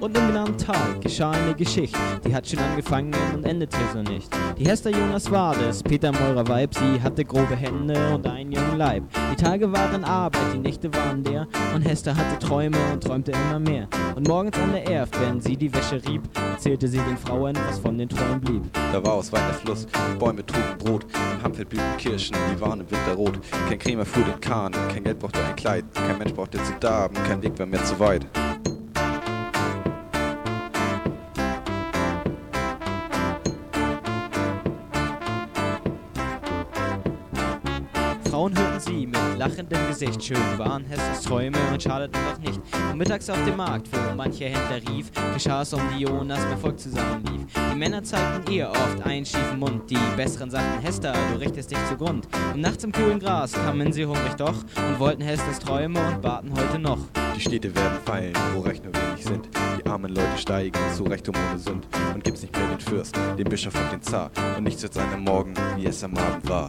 Und im genannten Tag geschah eine Geschichte, die hat schon angefangen und endete so nicht. Die Hester Jonas war das, Peter Meurer Weib, sie hatte grobe Hände und einen jungen Leib. Die Tage waren Arbeit, die Nächte waren leer und Hester hatte Träume und träumte immer mehr. Und morgens an der Erft, wenn sie die Wäsche rieb, erzählte sie den Frauen, was von den Träumen blieb. Da war aus weiter Fluss, die Bäume trugen Brot, im Hampfeld blühten Kirschen, die waren im Winter rot. Kein Krämer fuhr den Kahn, kein Geld brauchte ein Kleid, kein Mensch brauchte zu darben, kein Weg war mehr zu weit. Frauen hörten sie mit lachendem Gesicht, schön waren Hesters Träume und schadeten doch nicht. Und mittags auf dem Markt, wo mancher Händler rief, geschah es die Jonas mit Volk zusammenlief. Die Männer zeigten ihr oft einen schiefen Mund, die Besseren sagten, Hester, du richtest dich zugrund. Und nachts im kühlen Gras kamen sie hungrig doch und wollten Hesters Träume und baten heute noch. Die Städte werden fallen, wo recht nur wenig sind. Die armen Leute steigen zu Reichtum ohne Sünd. Und gibt's nicht mehr den Fürst, den Bischof und den Zar. Und nichts wird sein am Morgen, wie es am Abend war.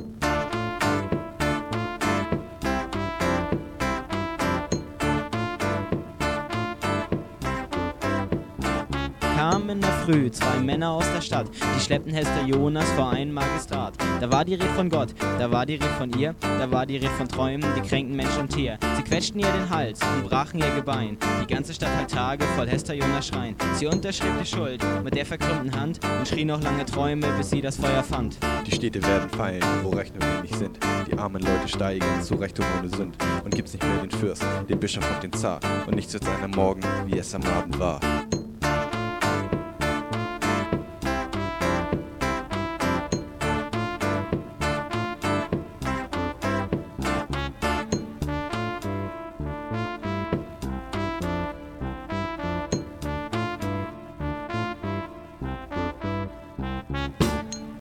Kamen in der Früh zwei Männer aus der Stadt, die schleppten Hester Jonas vor einen Magistrat. Da war die Rede von Gott, da war die Rede von ihr, da war die Rede von Träumen, die kränkten Mensch und Tier. Sie quetschten ihr den Hals und brachen ihr Gebein. Die ganze Stadt hat Tage voll Hester Jonas Schreien. Sie unterschrieb die Schuld mit der verkrümmten Hand und schrie noch lange Träume, bis sie das Feuer fand. Die Städte werden fallen, wo recht nur wenig sind. Die armen Leute steigen zu Reichtum ohne Sünd. Und gibt's nicht mehr den Fürst, den Bischof und den Zar. Und nichts wird sein am Morgen, wie es am Abend war.